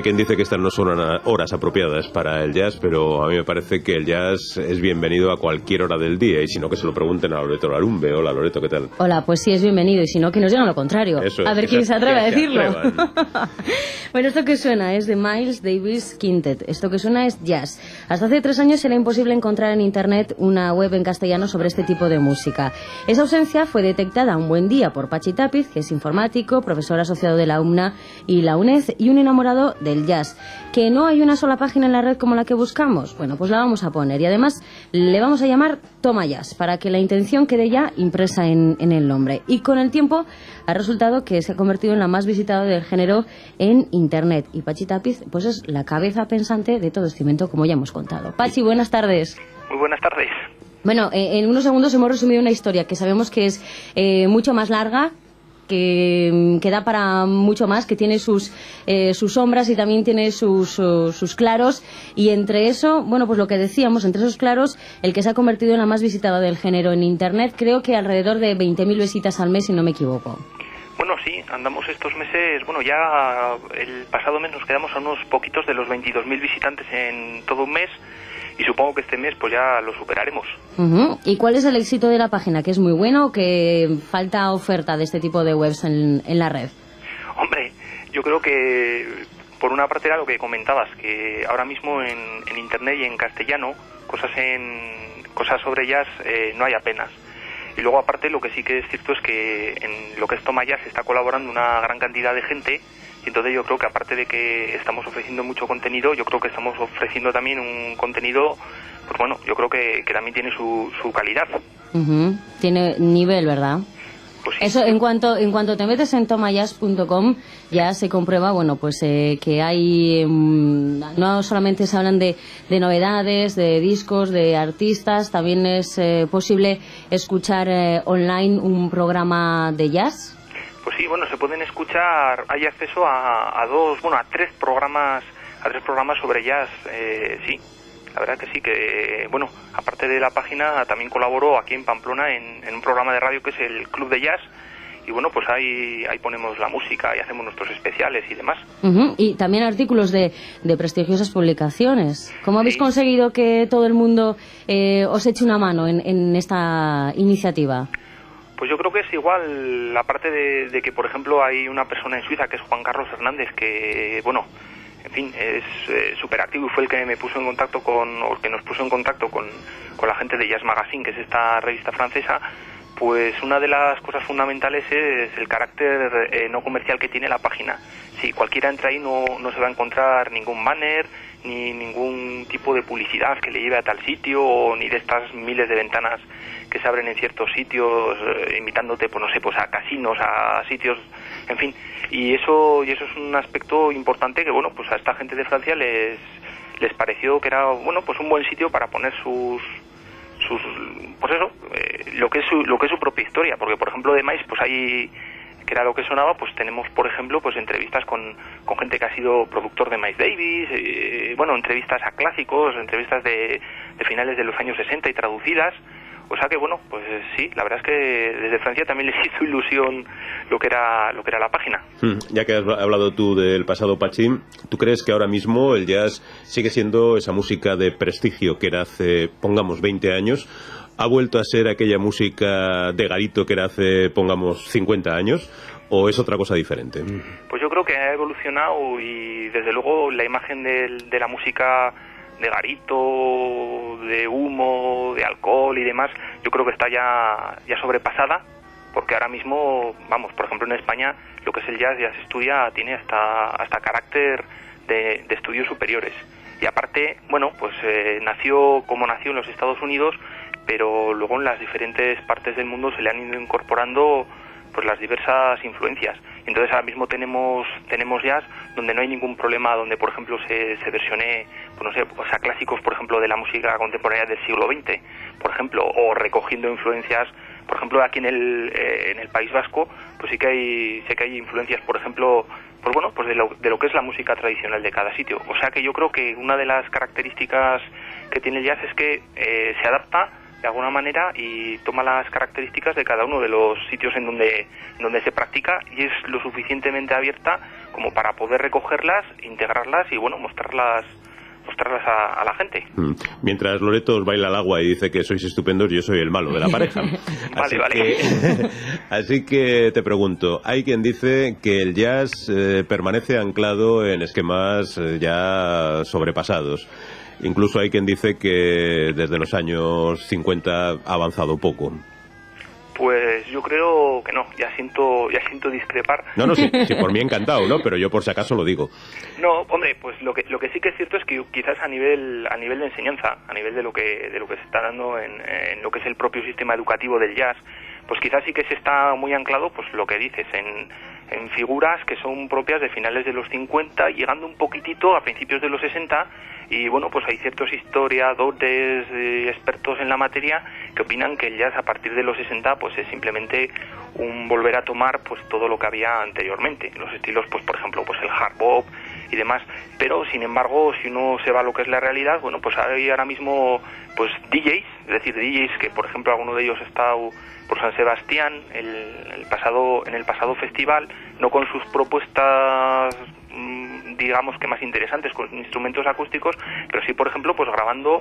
quien dice que estas no son horas apropiadas para el jazz, pero a mí me parece que el jazz es bienvenido a cualquier hora del día, y si no, que se lo pregunten a Loreto Larumbe. Hola, Loreto, ¿qué tal? Hola, pues sí, es bienvenido, y si no, que nos digan lo contrario. Eso es, a ver quién se atreve a decirlo. Bueno, esto que suena es de Miles Davis Quintet. Esto que suena es jazz. Hasta hace 3 años era imposible encontrar en Internet una web en castellano sobre este tipo de música. Esa ausencia fue detectada un buen día por Pachi Tapiz, que es informático, profesor asociado de la UMNA y la UNED, y un enamorado del jazz. ¿Que no hay una sola página en la red como la que buscamos? Bueno, pues la vamos a poner, y además le vamos a llamar Toma Jazz, para que la intención quede ya impresa en el nombre. Y con el tiempo ha resultado que se ha convertido en la más visitada del género en Internet. Y Pachi Tapiz, pues es la cabeza pensante de todo este invento, como ya hemos contado. Pachi, buenas tardes. Muy buenas tardes. Bueno, en unos segundos hemos resumido una historia que sabemos que es mucho más larga, que da para mucho más, que tiene sus sombras y también tiene sus claros, y entre eso, bueno, pues lo que decíamos, entre esos claros, el que se ha convertido en la más visitada del género en Internet, creo que alrededor de 20.000 visitas al mes, si no me equivoco. Bueno, sí, andamos estos meses, bueno, ya el pasado mes nos quedamos a unos poquitos de los 22.000 visitantes en todo un mes, y supongo que este mes pues ya lo superaremos. ¿Y cuál es el éxito de la página? ¿Que es muy bueno o que falta oferta de este tipo de webs en la red? Hombre, yo creo que por una parte era lo que comentabas, que ahora mismo en Internet y en castellano, cosas sobre jazz no hay apenas. Y luego aparte lo que sí que es cierto es que en lo que es Toma Jazz está colaborando una gran cantidad de gente, y entonces yo creo que aparte de que estamos ofreciendo mucho contenido, yo creo que estamos ofreciendo también un contenido, pues bueno, yo creo que también tiene su calidad. Tiene nivel, ¿verdad? Pues sí. Eso, en cuanto te metes en tomajazz.com, ya se comprueba, bueno, pues que hay, no solamente se hablan de novedades, de discos, de artistas, también es posible escuchar online un programa de jazz. Pues sí, bueno, se pueden escuchar, hay acceso a tres programas sobre jazz, sí. La verdad que sí, que bueno, aparte de la página, también colaboro aquí en Pamplona en un programa de radio que es el Club de Jazz, y bueno, pues ahí ponemos la música y hacemos nuestros especiales y demás. Y también artículos de prestigiosas publicaciones. ¿Cómo habéis conseguido que todo el mundo os eche una mano en esta iniciativa? Pues yo creo que es igual, la parte de que, por ejemplo, hay una persona en Suiza que es Juan Carlos Hernández, que, bueno, en fin, es súper activo, y fue el que me puso en contacto que nos puso en contacto con la gente de Jazz Magazine, que es esta revista francesa. Pues una de las cosas fundamentales es el carácter no comercial que tiene la página. Si cualquiera entra ahí no se va a encontrar ningún banner, ni ningún tipo de publicidad que le lleve a tal sitio, ni de estas miles de ventanas que se abren en ciertos sitios, invitándote, pues no sé, pues a casinos, a sitios, en fin. Y eso es un aspecto importante que, bueno, pues a esta gente de Francia les pareció que era, bueno, pues un buen sitio para poner pues eso, lo que es su propia historia, porque por ejemplo de Miles, pues hay, que era lo que sonaba, pues tenemos por ejemplo pues entrevistas con gente que ha sido productor de Miles Davis, bueno, entrevistas a clásicos, entrevistas de finales de los años 60 y traducidas. O sea que bueno, pues sí, la verdad es que desde Francia también les hizo ilusión lo que era la página. Ya que has hablado tú del pasado, Pachi, ¿tú crees que ahora mismo el jazz sigue siendo esa música de prestigio que era hace, pongamos, 20 años? ¿Ha vuelto a ser aquella música de garito que era hace, pongamos, 50 años? ¿O es otra cosa diferente? Pues yo creo que ha evolucionado, y desde luego la imagen de la música de garito, de humo, de alcohol y demás, yo creo que está ya sobrepasada, porque ahora mismo, vamos, por ejemplo en España, lo que es el jazz ya se estudia, tiene hasta carácter de estudios superiores. Y aparte, bueno, pues nació en los Estados Unidos, pero luego en las diferentes partes del mundo se le han ido incorporando pues las diversas influencias. Entonces ahora mismo tenemos jazz donde no hay ningún problema, donde por ejemplo se versione, pues no sé, o sea, clásicos por ejemplo de la música contemporánea del siglo XX, por ejemplo, o recogiendo influencias, por ejemplo aquí en el País Vasco, pues sí que hay influencias, por ejemplo, pues bueno, pues de lo que es la música tradicional de cada sitio. O sea que yo creo que una de las características que tiene el jazz es que se adapta de alguna manera, y toma las características de cada uno de los sitios en donde se practica, y es lo suficientemente abierta como para poder recogerlas, integrarlas y bueno, mostrarlas a la gente. Mientras Loreto os baila al agua y dice que sois estupendos, yo soy el malo de la pareja. Vale. Así que te pregunto, hay quien dice que el jazz permanece anclado en esquemas ya sobrepasados. Incluso hay quien dice que desde los años 50 ha avanzado poco. Pues yo creo que no, ya siento discrepar. No, sí, por mí encantado, ¿no? Pero yo por si acaso lo digo. No, hombre, pues lo que sí que es cierto es que quizás a nivel de enseñanza, a nivel de lo que se está dando en lo que es el propio sistema educativo del jazz, pues quizás sí que se está muy anclado, pues lo que dices, en figuras que son propias de finales de los 50, llegando un poquitito a principios de los 60, y bueno, pues hay ciertos historiadores, expertos en la materia, que opinan que el jazz a partir de los 60 pues es simplemente un volver a tomar pues todo lo que había anteriormente, los estilos, pues por ejemplo, pues el hard bop y demás. Pero sin embargo, si uno se va a lo que es la realidad, bueno, pues hay ahora mismo pues DJs, es decir, DJs que por ejemplo alguno de ellos ha estado por San Sebastián en el pasado festival, no con sus propuestas digamos que más interesantes con instrumentos acústicos, pero sí por ejemplo pues grabando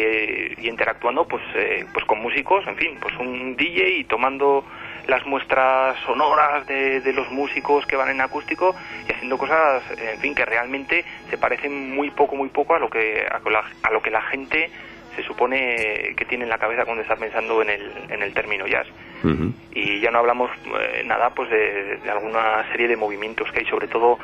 y interactuando pues con músicos, en fin, pues un DJ y tomando las muestras sonoras de los músicos que van en acústico y haciendo cosas, en fin, que realmente se parecen muy poco a lo que la gente se supone que tiene en la cabeza cuando está pensando en el término jazz. Uh-huh. Y ya no hablamos nada pues de alguna serie de movimientos que hay, sobre todo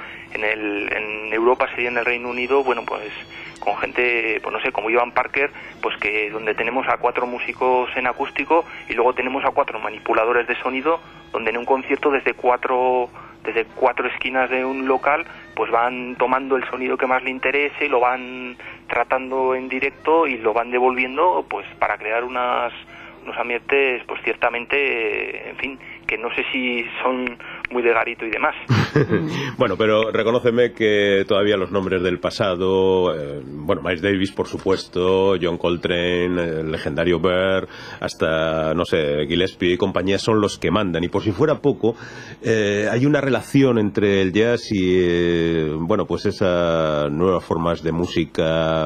en Europa, sería en el Reino Unido, bueno, pues con gente, pues no sé, como Ivan Parker, pues que donde tenemos a 4 músicos en acústico y luego tenemos a 4 manipuladores de sonido, donde en un concierto desde cuatro esquinas de un local pues van tomando el sonido que más le interese, lo van tratando en directo y lo van devolviendo pues para crear unos ambientes pues ciertamente, en fin, que no sé si son muy de garito y demás. Bueno, pero reconóceme que todavía los nombres del pasado, bueno, Miles Davis, por supuesto, John Coltrane, el legendario Bird, hasta, no sé, Gillespie y compañía, son los que mandan. Y por si fuera poco, hay una relación entre el jazz y, bueno, pues esas nuevas formas de música,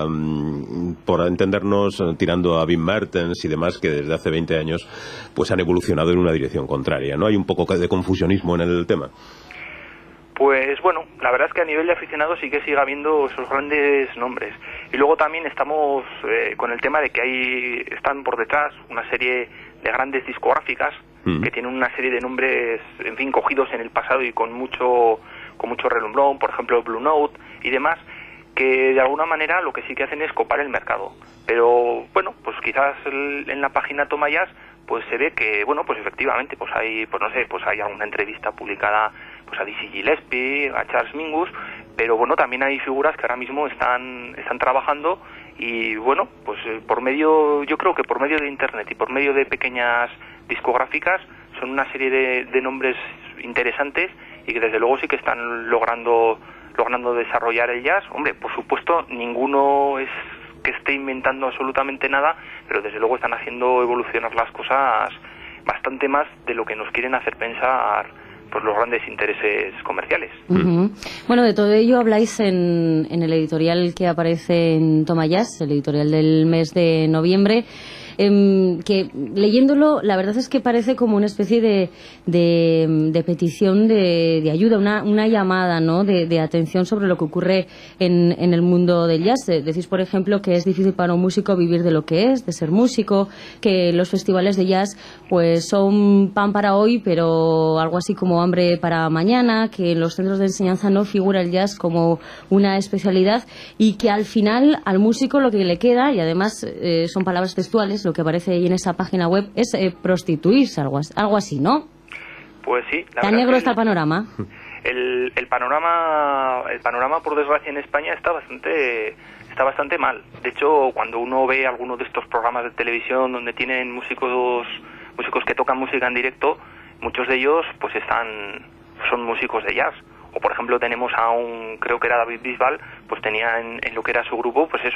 por entendernos, tirando a Vin Mertens y demás, que desde hace 20 años pues han evolucionado en una dirección contraria, ¿no? Hay un poco de confusionismo en el tema. Pues bueno, la verdad es que a nivel de aficionados sí que sigue habiendo esos grandes nombres. Y luego también estamos con el tema de que están por detrás una serie de grandes discográficas que tienen una serie de nombres, en fin, cogidos en el pasado y con mucho relumbrón, por ejemplo Blue Note y demás, que de alguna manera lo que sí que hacen es copar el mercado. Pero bueno, pues quizás en la página Toma Jazz pues se ve que, bueno, pues efectivamente pues hay, pues no sé, pues hay alguna entrevista publicada pues a Dizzy Gillespie, a Charles Mingus, pero bueno, también hay figuras que ahora mismo están trabajando y bueno, pues yo creo que por medio de internet y por medio de pequeñas discográficas son una serie de nombres interesantes y que desde luego sí que están logrando desarrollar el jazz. Hombre, por supuesto, ninguno es que esté inventando absolutamente nada, pero desde luego están haciendo evolucionar las cosas bastante más de lo que nos quieren hacer pensar pues los grandes intereses comerciales. Uh-huh. Bueno, de todo ello habláis en el editorial que aparece en Toma Jazz, el editorial del mes de noviembre, que leyéndolo la verdad es que parece como una especie de petición de ayuda, una llamada, ¿no?, de atención sobre lo que ocurre en el mundo del jazz. Decís, por ejemplo, que es difícil para un músico vivir de lo que es, de ser músico, que los festivales de jazz pues son pan para hoy, pero algo así como hambre para mañana, que en los centros de enseñanza no figura el jazz como una especialidad y que al final al músico lo que le queda, y además son palabras textuales, lo que aparece ahí en esa página web, es prostituirse, algo así, ¿no? Pues sí. ¿Tan negro está el panorama? El panorama, por desgracia, en España está bastante mal. De hecho, cuando uno ve alguno de estos programas de televisión donde tienen músicos que tocan música en directo, muchos de ellos pues son músicos de jazz. O por ejemplo tenemos creo que era David Bisbal, pues tenía en lo que era su grupo, pues eso,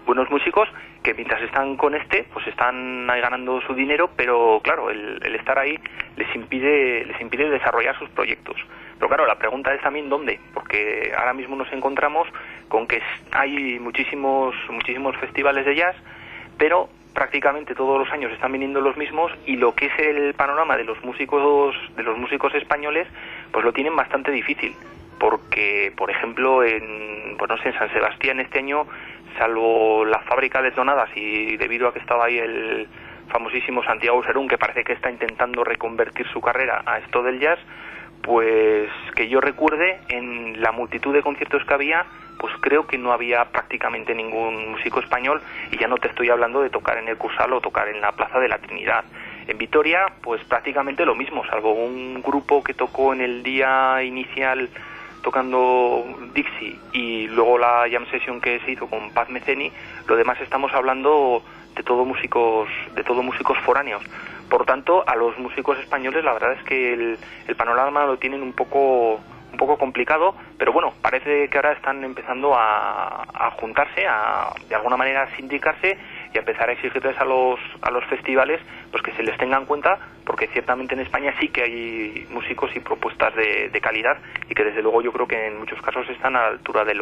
buenos músicos que mientras están con pues están ahí ganando su dinero, pero claro, el estar ahí les impide desarrollar sus proyectos. Pero claro, la pregunta es también dónde, porque ahora mismo nos encontramos con que hay muchísimos festivales de jazz, pero prácticamente todos los años están viniendo los mismos, y lo que es el panorama de los músicos españoles, pues lo tienen bastante difícil, porque por ejemplo en San Sebastián este año, salvo la fábrica de tonadas y debido a que estaba ahí el famosísimo Santiago Serún, que parece que está intentando reconvertir su carrera a esto del jazz, pues que yo recuerde, en la multitud de conciertos que había, pues creo que no había prácticamente ningún músico español, y ya no te estoy hablando de tocar en el Cursal o tocar en la Plaza de la Trinidad. En Vitoria, pues prácticamente lo mismo, salvo un grupo que tocó en el día inicial tocando Dixie y luego la jam session que se hizo con Paz Meceni. Lo demás estamos hablando de todo músicos foráneos. Por tanto, a los músicos españoles la verdad es que el panorama lo tienen un poco complicado, pero bueno, parece que ahora están empezando a juntarse, de alguna manera a sindicarse y a empezar a exigirles a los festivales pues que se les tenga en cuenta, porque ciertamente en España sí que hay músicos y propuestas de calidad, y que desde luego yo creo que en muchos casos están a la altura de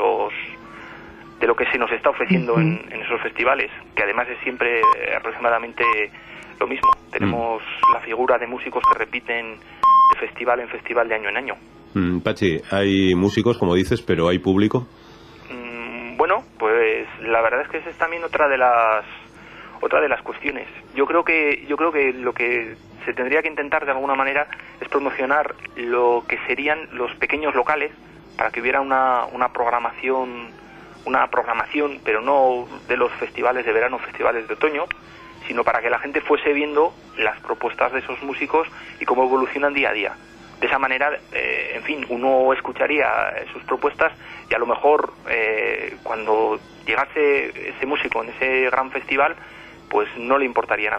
lo que se nos está ofreciendo en esos festivales, que además es siempre aproximadamente lo mismo. Tenemos la figura de músicos que repiten de festival en festival, de año en año. Pachi, hay músicos, como dices, pero ¿hay público? Bueno, pues la verdad es que esa es también otra de las cuestiones. Yo creo que lo que se tendría que intentar de alguna manera es promocionar lo que serían los pequeños locales, para que hubiera una programación, pero no de los festivales de verano, festivales de otoño, sino para que la gente fuese viendo las propuestas de esos músicos y cómo evolucionan día a día. De esa manera, en fin, uno escucharía sus propuestas, y a lo mejor cuando llegase ese músico en ese gran festival, pues no le importaría en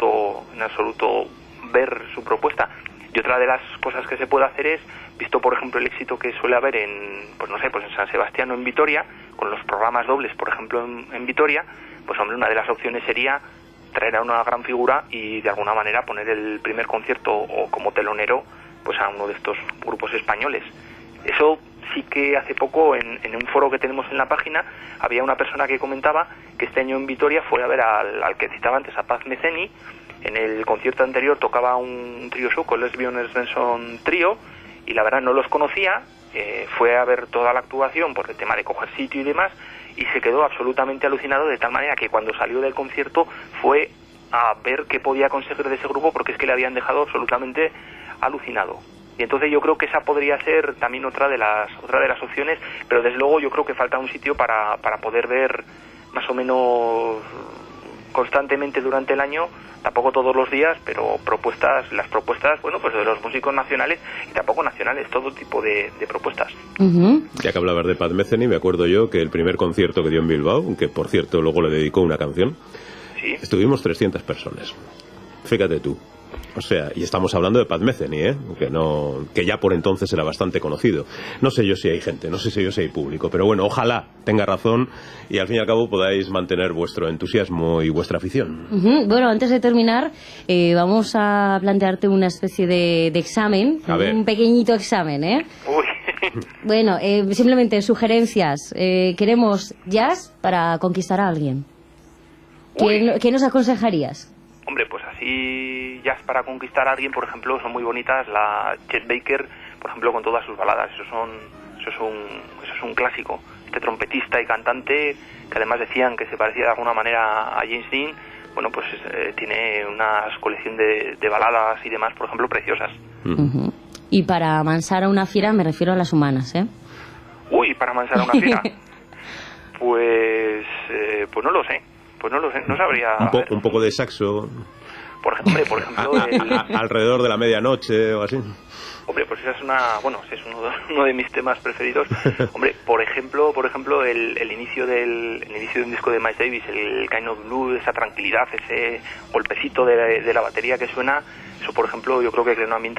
absoluto ver su propuesta. Y otra de las cosas que se puede hacer es, visto por ejemplo el éxito que suele haber en San Sebastián o en Vitoria, con los programas dobles, por ejemplo en Vitoria, pues hombre, una de las opciones sería traer a una gran figura y de alguna manera poner el primer concierto o como telonero pues a uno de estos grupos españoles. Eso sí que hace poco en un foro que tenemos en la página había una persona que comentaba que este año en Vitoria fue a ver al que citaba antes, a Paz Meceni. En el concierto anterior tocaba un trío sueco, el Lesbian Svensson Trío, y la verdad no los conocía. Fue a ver toda la actuación por el tema de coger sitio y demás, y se quedó absolutamente alucinado, de tal manera que cuando salió del concierto fue a ver qué podía conseguir de ese grupo, porque es que le habían dejado absolutamente alucinado. Y entonces yo creo que esa podría ser también otra de las opciones, pero desde luego yo creo que falta un sitio para poder ver más o menos constantemente durante el año, tampoco todos los días, pero las propuestas, bueno, pues de los músicos nacionales y tampoco nacionales, todo tipo de propuestas. Ya que hablabas de Paz Meceni, me acuerdo yo que el primer concierto que dio en Bilbao, que por cierto luego le dedicó una canción, ¿sí? Estuvimos 300 personas. Fíjate tú. O sea, y estamos hablando de Paz Meceni, que ya por entonces era bastante conocido. No sé yo si hay gente, no sé si hay público, pero bueno, ojalá tenga razón y al fin y al cabo podáis mantener vuestro entusiasmo y vuestra afición. Bueno, antes de terminar, vamos a plantearte una especie de examen, un pequeñito examen, Uy. Bueno, simplemente sugerencias. Queremos jazz para conquistar a alguien. ¿Qué nos aconsejarías? Hombre, pues así jazz para conquistar a alguien, por ejemplo, son muy bonitas la Chet Baker, por ejemplo, con todas sus baladas. Eso es un clásico. Este trompetista y cantante, que además decían que se parecía de alguna manera a James Dean, bueno, pues tiene una colección de baladas y demás, por ejemplo, preciosas. Y para amansar a una fiera me refiero a las humanas, ¿eh? Uy, para amansar a una fiera. Pues no lo sé. No sabría. Un poco de saxo. Por ejemplo, alrededor de la medianoche o así. Hombre, pues esa es es uno de mis temas preferidos. Hombre, por ejemplo, el inicio de un disco de Miles Davis, el Kind of Blue, esa tranquilidad, ese golpecito de la batería que suena, eso por ejemplo, yo creo que crea un ambiente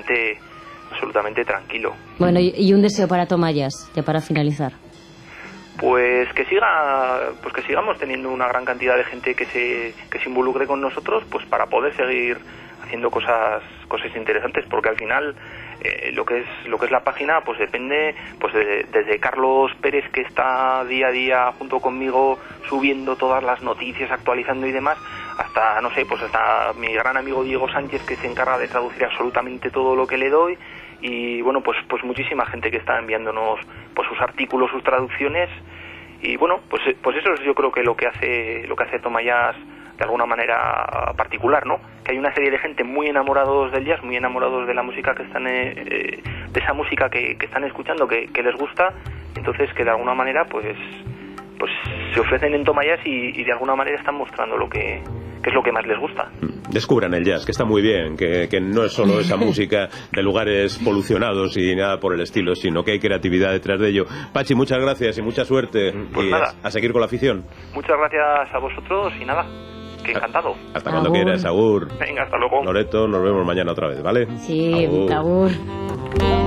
absolutamente tranquilo. Bueno, y un deseo para Tomayas, ya para finalizar. pues que sigamos teniendo una gran cantidad de gente que se involucre con nosotros, pues para poder seguir haciendo cosas interesantes, porque al final lo que es la página pues depende pues desde Carlos Pérez, que está día a día junto conmigo subiendo todas las noticias, actualizando y demás, hasta no sé, pues hasta mi gran amigo Diego Sánchez, que se encarga de traducir absolutamente todo lo que le doy, y bueno, pues muchísima gente que está enviándonos pues sus artículos, sus traducciones, y bueno, pues eso es yo creo que lo que hace Toma Jazz de alguna manera particular, ¿no? Que hay una serie de gente muy enamorados del jazz, muy enamorados de la música que están de esa música que están escuchando, que les gusta, entonces que de alguna manera pues se ofrecen en Toma Jazz y de alguna manera están mostrando lo que es lo que más les gusta. Descubran el jazz, que está muy bien, que no es solo esa música de lugares polucionados y nada por el estilo, sino que hay creatividad detrás de ello. Pachi, muchas gracias y mucha suerte. Pues y nada, a seguir con la afición. Muchas gracias a vosotros y nada, que encantado. Hasta cuando quieras, Agur. Venga, hasta luego. Loreto, nos vemos mañana otra vez, ¿vale? Sí, Agur.